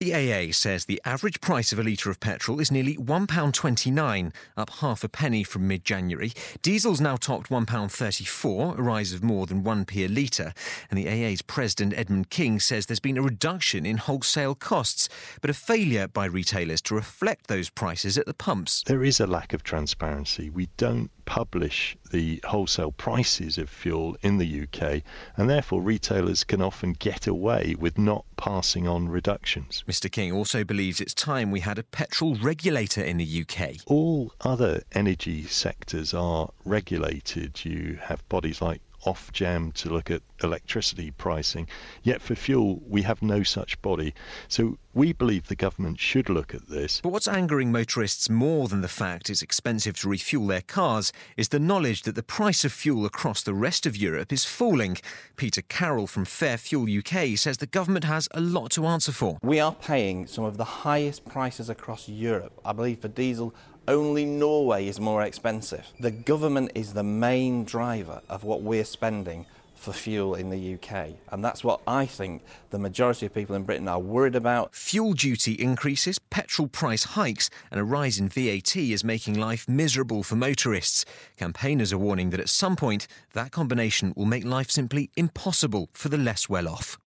The AA says the average price of a litre of petrol is nearly £1.29, up half a penny from mid-January. Diesel's now topped £1.34, a rise of more than 1p a litre. And the AA's president, Edmund King, says there's been a reduction in wholesale costs, but a failure by retailers to reflect those prices at the pumps. There is a lack of transparency. We don't publish the wholesale prices of fuel in the UK, and therefore retailers can often get away with not passing on reductions. Mr King also believes it's time we had a petrol regulator in the UK. All other energy sectors are regulated. You have bodies like Ofgem to look at electricity pricing, yet for fuel we have no such body. So we believe the government should look at this. But what's angering motorists more than the fact it's expensive to refuel their cars is the knowledge that the price of fuel across the rest of Europe is falling. Peter Carroll from Fair Fuel UK says the government has a lot to answer for. We are paying some of the highest prices across Europe. I believe for diesel, only Norway is more expensive. The government is the main driver of what we're spending for fuel in the UK, and that's what I think the majority of people in Britain are worried about. Fuel duty increases, petrol price hikes and a rise in VAT is making life miserable for motorists. Campaigners are warning that at some point that combination will make life simply impossible for the less well off.